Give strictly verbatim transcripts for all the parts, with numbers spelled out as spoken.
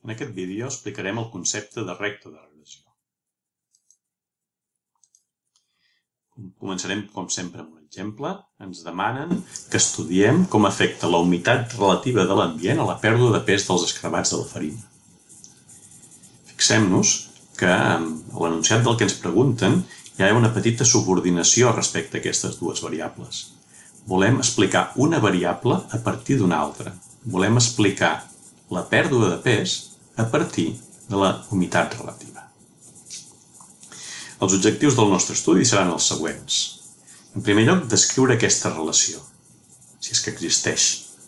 En aquest vídeo explicarem el concepte de recta de regressió. Començarem, com sempre, amb un exemple. Ens demanen que estudiem com afecta la humitat relativa de l'ambient a la pèrdua de pes dels escarabats de la farina. Fixem-nos que a l'enunciat del que ens pregunten hi ha una petita subordinació respecte a aquestes dues variables. Volem explicar una variable a partir d'una altra. Volem explicar la pèrdua de pes a partir de la humitat relativa. Els objectius del nostre estudi seran els següents. En primer lloc, descriure aquesta relació, si és que existeix.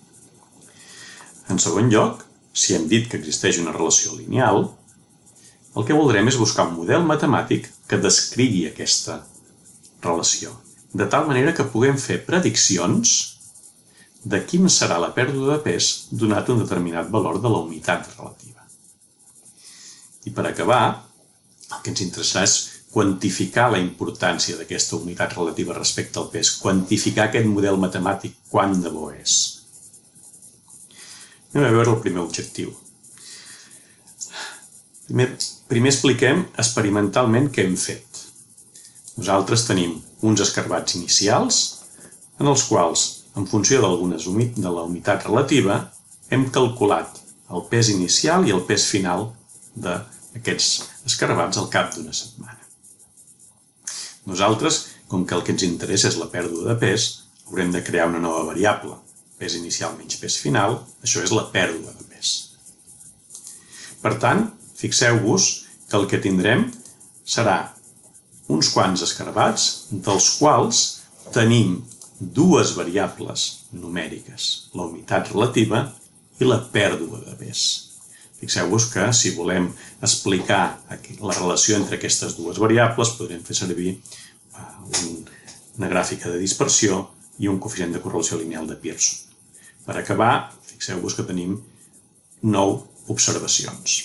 En segon lloc, si hem dit que existeix una relació lineal, el que voldrem és buscar un model matemàtic que descrigui aquesta relació, de tal manera que puguem fer prediccions de quina serà la pèrdua de pes donat un determinat valor de la humitat relativa. I per acabar, el que ens interessarà és quantificar la importància d'aquesta humitat relativa respecte al pes, quantificar aquest model matemàtic quant de bo és. Anem a veure el primer objectiu. Primer, primer expliquem experimentalment què hem fet. Nosaltres tenim uns escarabats inicials en els quals, en funció d'algunes de la humitat relativa, hem calculat el pes inicial i el pes final d'aquests escarabats al cap d'una setmana. Nosaltres, com que el que ens interessa és la pèrdua de pes, haurem de crear una nova variable. Pes inicial menys pes final, això és la pèrdua de pes. Per tant, fixeu-vos que el que tindrem serà uns quants escarabats, dels quals tenim dues variables numèriques, la humitat relativa i la pèrdua de pes. Fixeu-vos que si volem explicar la relació entre aquestes dues variables, podrem fer servir una gràfica de dispersió i un coeficient de correlació lineal de Pearson. Per acabar, fixeu-vos que tenim nou observacions.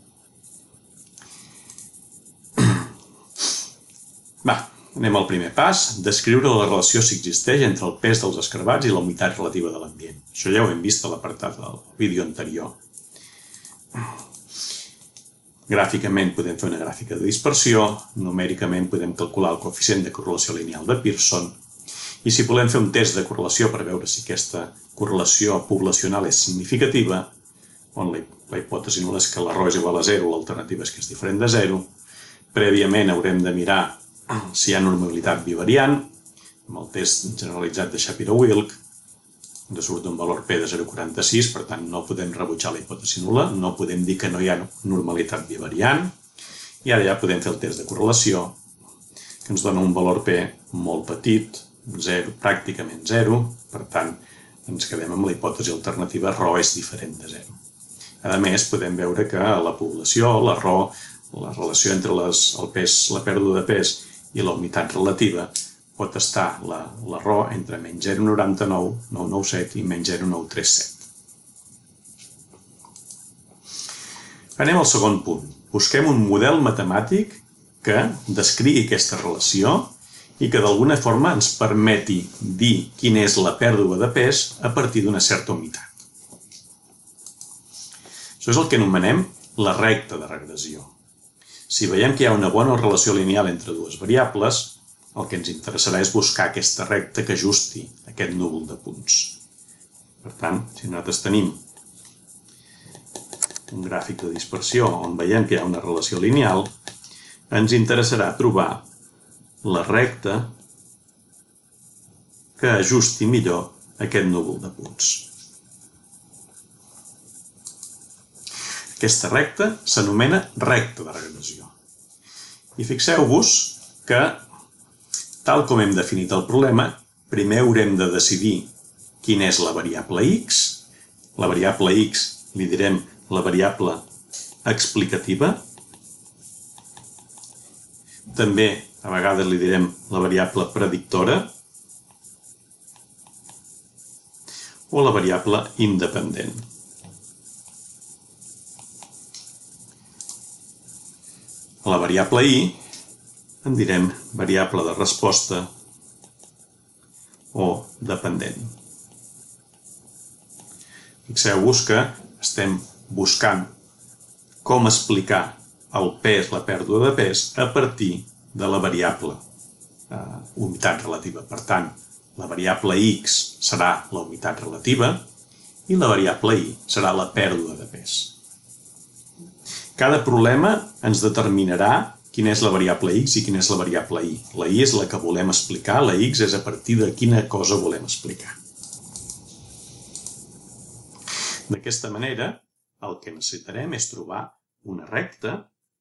Va, anem al primer pas, descriure la relació si existeix entre el pes dels escarabats i la humitat relativa de l'ambient. Això ja ho hem vist a l'apartat del vídeo anterior. Gràficament podem fer una gràfica de dispersió, numèricament podem calcular el coeficient de correlació lineal de Pearson, i si volem fer un test de correlació per veure si aquesta correlació poblacional és significativa, on la hipòtesi nul·la és que l'error és igual a zero, l'alternativa és que és diferent de zero, prèviament haurem de mirar si hi ha normalitat bivariant, amb el test generalitzat de Shapiro-Wilk, ens surt un valor P de zero coma quaranta-sis, per tant no podem rebutjar la hipòtesi nul·la, no podem dir que no hi ha normalitat bivariant, i ara ja podem fer el test de correlació, que ens dona un valor P molt petit, zero, pràcticament zero, per tant ens quedem amb la hipòtesi alternativa ρ és diferent de zero. A més, podem veure que la població, la ρ, la relació entre les, el pes, la pèrdua de pes i la humitat relativa, pot estar la, la ρ entre menys zero coma noranta-nou, nou coma noranta-set i menys zero coma nou cents trenta-set. Anem al segon punt. Busquem un model matemàtic que descrigui aquesta relació i que d'alguna forma ens permeti dir quina és la pèrdua de pes a partir d'una certa humitat. Això és el que anomenem la recta de regressió. Si veiem que hi ha una bona relació lineal entre dues variables, el que ens interessarà és buscar aquesta recta que ajusti aquest núvol de punts. Per tant, si nosaltres tenim un gràfic de dispersió on veiem que hi ha una relació lineal, ens interessarà trobar la recta que ajusti millor aquest núvol de punts. Aquesta recta s'anomena recta de regressió. I fixeu-vos que tal com hem definit el problema, primer haurem de decidir quina és la variable x. La variable x li direm la variable explicativa. També a vegades li direm la variable predictora o la variable independent. A la variable y en direm variable de resposta o dependent. Fixeu-vos que estem buscant com explicar el pes, la pèrdua de pes, a partir de la variable eh, humitat relativa. Per tant, la variable x serà la humitat relativa i la variable y serà la pèrdua de pes. Cada problema ens determinarà quina és la variable x i quina és la variable y. La y és la que volem explicar, la x és a partir de quina cosa volem explicar. D'aquesta manera, el que necessitarem és trobar una recta,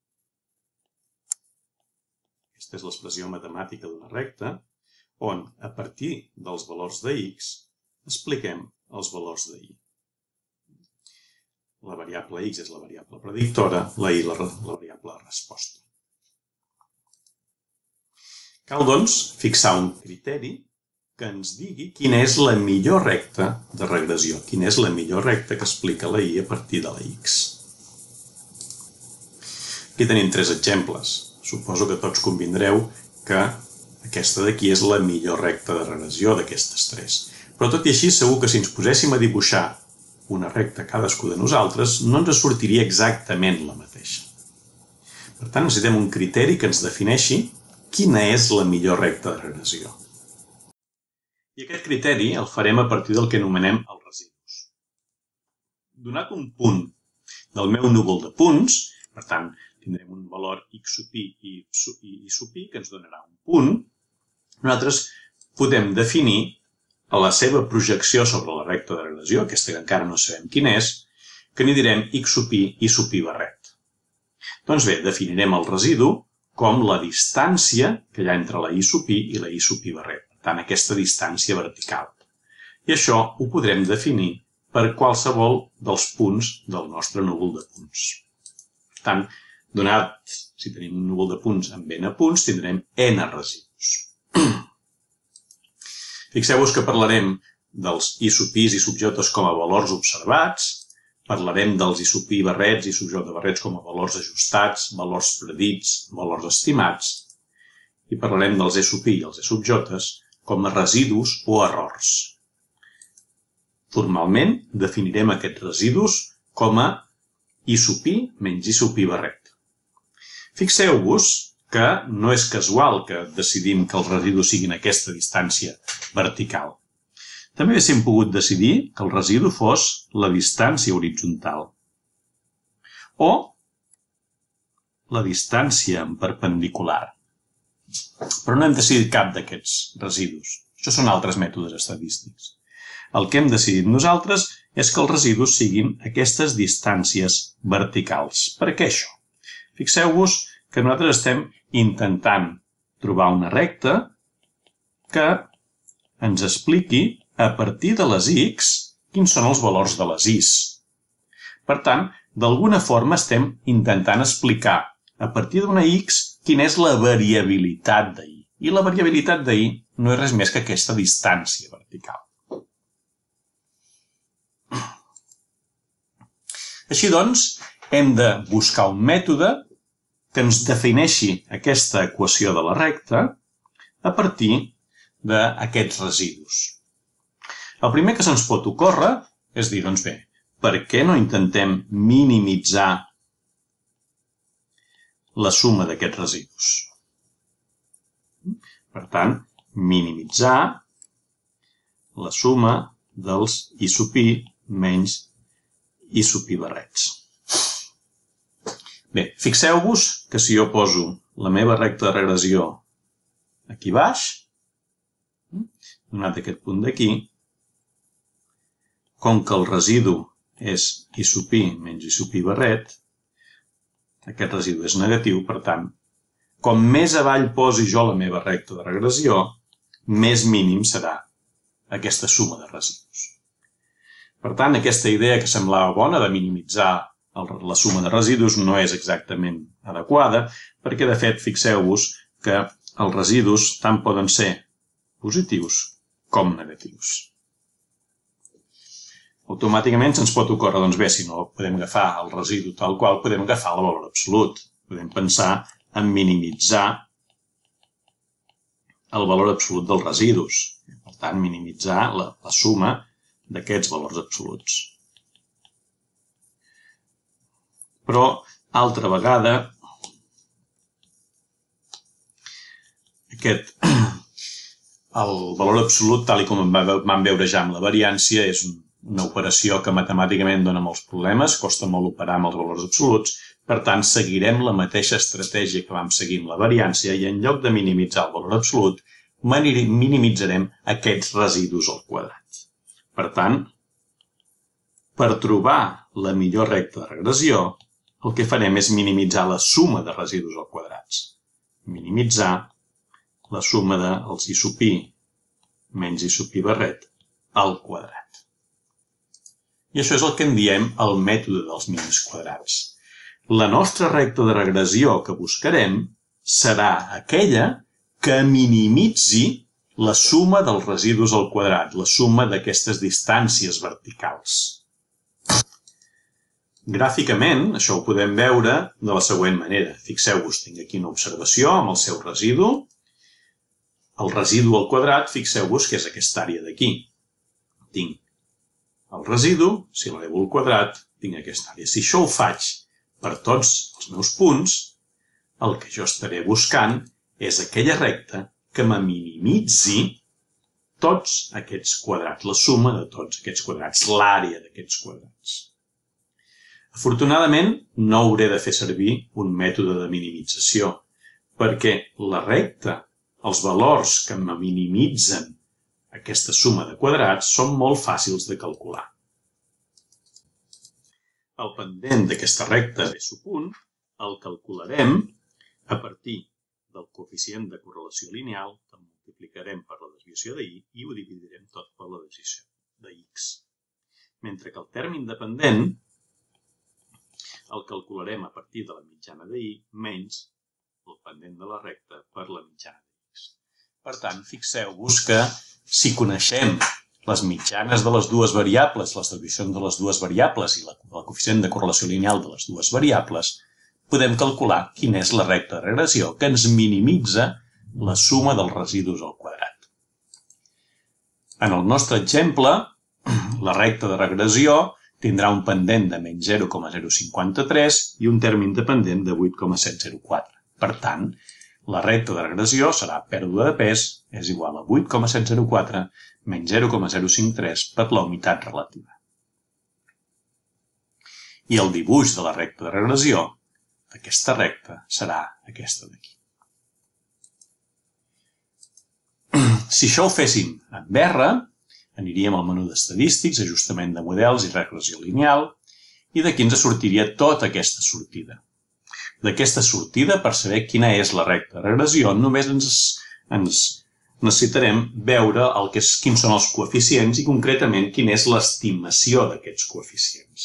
aquesta és l'expressió matemàtica d'una recta, on a partir dels valors de x expliquem els valors de y. La variable x és la variable predictora, la y la, la variable resposta. Cal, doncs, fixar un criteri que ens digui quina és la millor recta de regressió, quina és la millor recta que explica la y a partir de la x. Aquí tenim tres exemples. Suposo que tots convindreu que aquesta d'aquí és la millor recta de regressió d'aquestes tres. Però tot i així, segur que si ens poséssim a dibuixar una recta cadascú de nosaltres, no ens sortiria exactament la mateixa. Per tant, necessitem un criteri que ens defineixi quina és la millor recta de regressió. I aquest criteri el farem a partir del que anomenem els residus. Donat un punt del meu núvol de punts, per tant, tindrem un valor x sub i i y sub i que ens donarà un punt, nosaltres podem definir a la seva projecció sobre la recta de regressió, aquesta que encara no sabem quina és, que n'hi direm x sub i i sub i barret. Doncs bé, definirem el residu com la distància que hi ha entre la i sub i i la i sub i barret. Per tant, aquesta distància vertical. I això ho podrem definir per qualsevol dels punts del nostre núvol de punts. Per tant, donat, si tenim un núvol de punts amb n punts, tindrem n residus. Fixeu-vos que parlarem dels i sub i's i sub j's com a valors observats, parlarem dels i sub i barrets i sub j barrets com a valors ajustats, valors predits, valors estimats, i parlarem dels e sub i i els e sub j's com a residus o errors. Formalment, definirem aquests residus com a i sub i menys i sub i barret. Fixeu-vos que no és casual que decidim que els residus siguin aquesta distància vertical. També haguéssim pogut decidir que el residu fos la distància horitzontal o la distància en perpendicular. Però no hem decidit cap d'aquests residus. Això són altres mètodes estadístics. El que hem decidit nosaltres és que els residus siguin aquestes distàncies verticals. Per què això? Fixeu-vos que nosaltres estem intentant trobar una recta que ens expliqui a partir de les x quins són els valors de les i's. Per tant, d'alguna forma estem intentant explicar a partir d'una x quina és la variabilitat de y. I la variabilitat de y no és res més que aquesta distància vertical. Així doncs, hem de buscar un mètode que ens defineixi aquesta equació de la recta a partir d'aquests residus. El primer que se'ns pot ocórrer és dir, doncs bé, per què no intentem minimitzar la suma d'aquests residus? Per tant, minimitzar la suma dels i sub i menys i sub i barrets. Bé, fixeu-vos que si jo poso la meva recta de regressió aquí baix, donat aquest punt d'aquí, com que el residu és i sub i menys i sub i barret, aquest residu és negatiu, per tant, com més avall posi jo la meva recta de regressió, més mínim serà aquesta suma de residus. Per tant, aquesta idea que semblava bona de minimitzar la suma de residus no és exactament adequada, perquè de fet fixeu-vos que els residus tant poden ser positius com negatius. Automàticament se'ns pot ocórrer, doncs bé, si no podem agafar el residu tal qual, podem agafar el valor absolut. Podem pensar en minimitzar el valor absolut dels residus. Per tant, minimitzar la, la suma d'aquests valors absoluts. Però altra vegada, aquest, el valor absolut, tal com vam veure ja amb la variància, és una operació que matemàticament dona molts problemes, costa molt operar amb els valors absoluts, per tant, seguirem la mateixa estratègia que vam seguir amb la variància i en lloc de minimitzar el valor absolut, minimitzarem aquests residus al quadrat. Per tant, per trobar la millor recta de regressió, el que farem és minimitzar la suma de residus al quadrats. Minimitzar la suma dels i sub i menys i sub i barret al quadrat. I això és el que en diem el mètode dels mínims quadrats. La nostra recta de regressió que buscarem serà aquella que minimitzi la suma dels residus al quadrat, la suma d'aquestes distàncies verticals. Gràficament, això ho podem veure de la següent manera. Fixeu-vos, tinc aquí una observació amb el seu residu. El residu al quadrat, fixeu-vos que és aquesta àrea d'aquí. Tinc el residu, si l'elevo al quadrat, tinc aquesta àrea. Si això ho faig per tots els meus punts, el que jo estaré buscant és aquella recta que me minimitzi tots aquests quadrats, la suma de tots aquests quadrats, l'àrea d'aquests quadrats. Afortunadament, no hauré de fer servir un mètode de minimització, perquè la recta, els valors que me minimitzen aquesta suma de quadrats són molt fàcils de calcular. El pendent d'aquesta recta b sub un el calcularem a partir del coeficient de correlació lineal que multiplicarem per la desviació de i i ho dividirem tot per la desviació de x. Mentre que el terme independent el calcularem a partir de la mitjana de i menys el pendent de la recta per la mitjana de x. Per tant, fixeu-vos que si coneixem les mitjanes de les dues variables, les desviacions de les dues variables i el coeficient de correlació lineal de les dues variables, podem calcular quina és la recta de regressió que ens minimitza la suma dels residus al quadrat. En el nostre exemple, la recta de regressió tindrà un pendent de menys zero coma zero cinquanta-tres i un terme independent de vuit coma set zero quatre. Per tant, la recta de regressió serà pèrdua de pes és igual a vuit coma set zero quatre menys zero coma zero cinquanta-tres per la humitat relativa. I el dibuix de la recta de regressió d'aquesta recta serà aquesta d'aquí. Si això ho féssim en R, aniríem al menú d'estadístics, ajustament de models i regressió lineal, i d'aquí ens sortiria tota aquesta sortida. D'aquesta sortida, per saber quina és la recta de regressió, només ens, ens necessitarem veure el que és, quins són els coeficients i concretament quina és l'estimació d'aquests coeficients.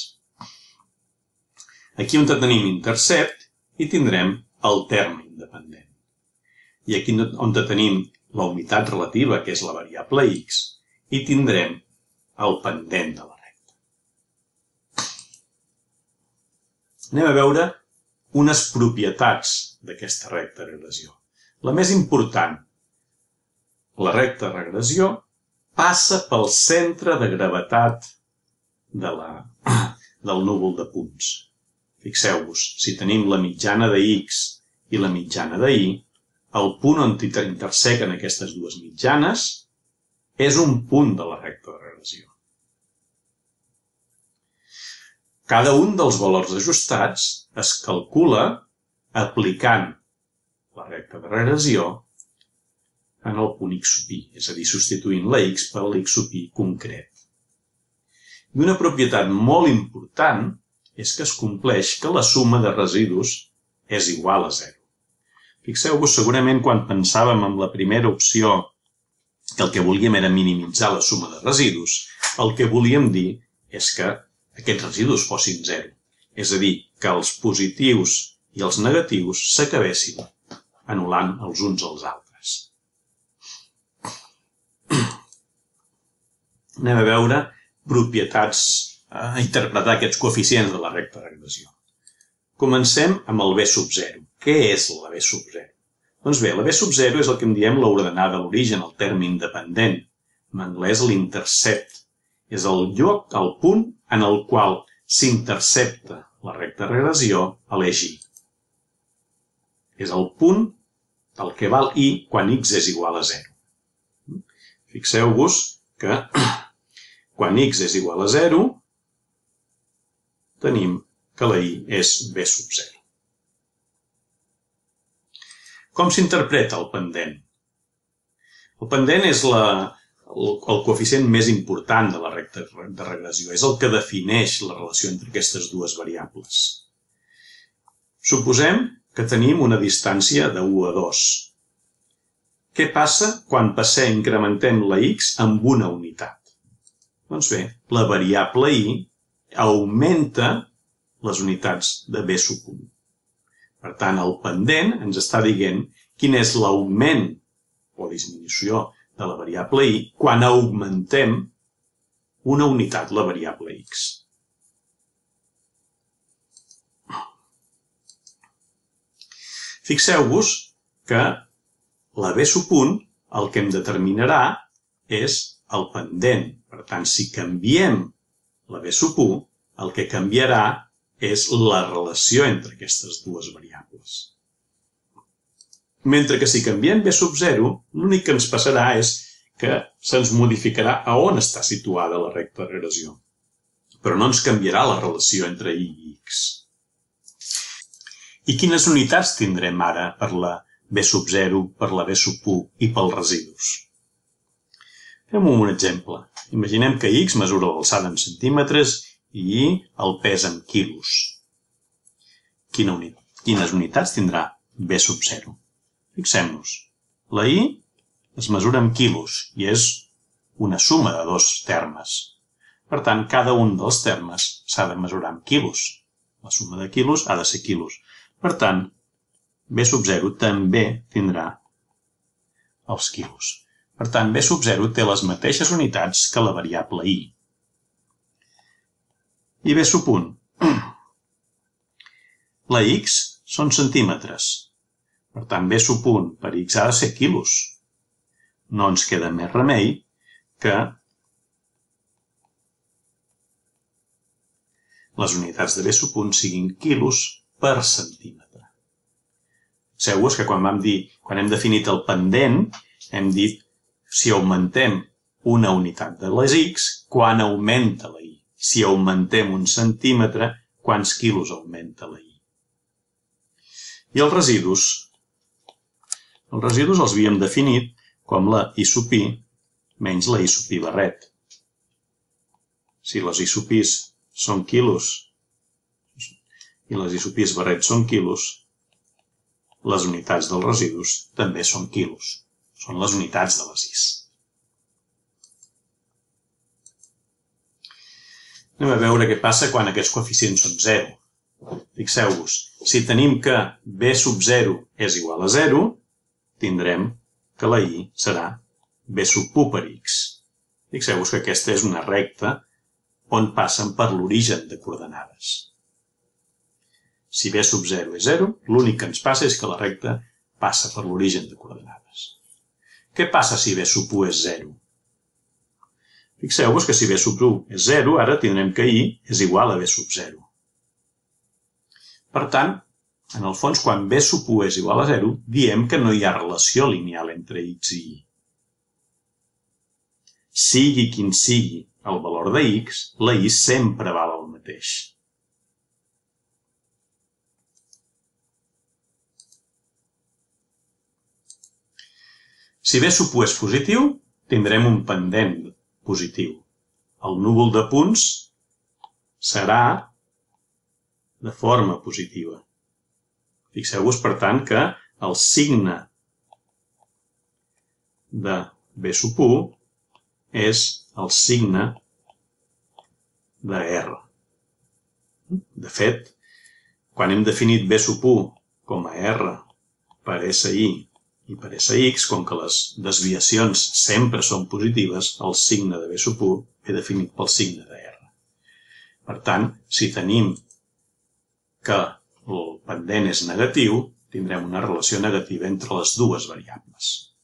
Aquí on tenim intercept i tindrem el terme independent. I aquí on tenim la humitat relativa, que és la variable x, i tindrem el pendent de la recta. Anem a veure unes propietats d'aquesta recta de regressió. La més important, la recta de regressió passa pel centre de gravetat de la, del núvol de punts. Fixeu-vos, si tenim la mitjana de x i la mitjana de y, el punt on intersequen aquestes dues mitjanes és un punt de la recta de regressió. Cada un dels valors ajustats es calcula aplicant la recta de regressió en el punt x sub i, és a dir, substituint la x per l'x sub i concret. I una propietat molt important és que es compleix que la suma de residus és igual a zero. Fixeu-vos, segurament quan pensàvem en la primera opció que el que volíem era minimitzar la suma de residus, el que volíem dir és que aquests residus fossin zero. És a dir, que els positius i els negatius s'acabessin anul·lant els uns als altres. Anem a veure propietats, a interpretar aquests coeficients de la recta de regressió. Comencem amb el b sub zero. Què és la b sub zero? Doncs bé, la b sub zero és el que en diem l'ordenada a l'origen, el terme independent. En anglès l'intercept. És el lloc, el punt en el qual s'intercepta la recta regressió a l'eix Y. És el punt del que val Y quan X és igual a zero. Fixeu-vos que quan X és igual a zero, tenim que la Y és B sub zero. Com s'interpreta el pendent? El pendent és la, el, el coeficient més important de la recta de regressió. És el que defineix la relació entre aquestes dues variables. Suposem que tenim una distància de u a dos. Què passa quan passem, incrementem la X amb una unitat? Doncs bé, la variable Y augmenta les unitats de B sub un. Per tant, el pendent ens està dient quin és l'augment o disminució de la variable Y quan augmentem una unitat, la variable X. Fixeu-vos que la B sub un el que em determinarà és el pendent. Per tant, si canviem la B sub un, el que canviarà és la relació entre aquestes dues variables. Mentre que si canviem B sub zero, l'únic que ens passarà és que se'ns modificarà a on està situada la recta de regressió. Però no ens canviarà la relació entre Y i X. I quines unitats tindrem ara per la B sub zero, per la B sub un i pels residus? Fem un exemple. Imaginem que X mesura l'alçada en centímetres i el pes en quilos. Quina unitat, quines unitats tindrà B sub zero? Fixem-nos. La Y es mesura en quilos i és una suma de dos termes. Per tant, cada un dels termes s'ha de mesurar en quilos. La suma de quilos ha de ser quilos. Per tant, B sub zero també tindrà els quilos. Per tant, B sub zero té les mateixes unitats que la variable Y. I B sub un. La X són centímetres. Per tant, B sub un per X ha de ser quilos. No ens queda més remei que les unitats de B sub un siguin quilos per centímetre. Fixeu-vos que quan vam dir, quan hem definit el pendent, hem dit si augmentem una unitat de les X, quan augmenta la Y. Si augmentem un centímetre, quants quilos augmenta la Y. I els residus? Els residus els havíem definit com la I sub I menys la I sub I barret. Si les I sub Is són quilos i les I sub Is barret són quilos, les unitats dels residus també són quilos. Són les unitats de les Is. Anem a veure què passa quan aquests coeficients són zero. Fixeu-vos, si tenim que B sub zero és igual a zero, tindrem que la Y serà B sub un per X. Fixeu-vos que aquesta és una recta on passen per l'origen de coordenades. Si B sub zero és zero, l'únic que ens passa és que la recta passa per l'origen de coordenades. Què passa si B sub un és zero? Fixeu-vos que si B sub un és zero, ara tindrem que Y és igual a B sub zero. Per tant, en el fons, quan B sub un és igual a zero, diem que no hi ha relació lineal entre X i Y. Sigui quin sigui el valor de X, la Y sempre val el mateix. Si B sub un és positiu, tindrem un pendent positiu. El núvol de punts serà de forma positiva. Fixeu-vos, per tant, que el signe de B sub un és el signe de R. De fet, quan hem definit B sub un com a R per S I i per S X, com que les desviacions sempre són positives, el signe de B sub un ve definit pel signe de R. Per tant, si tenim que el pendent és negatiu, tindrem una relació negativa entre les dues variables.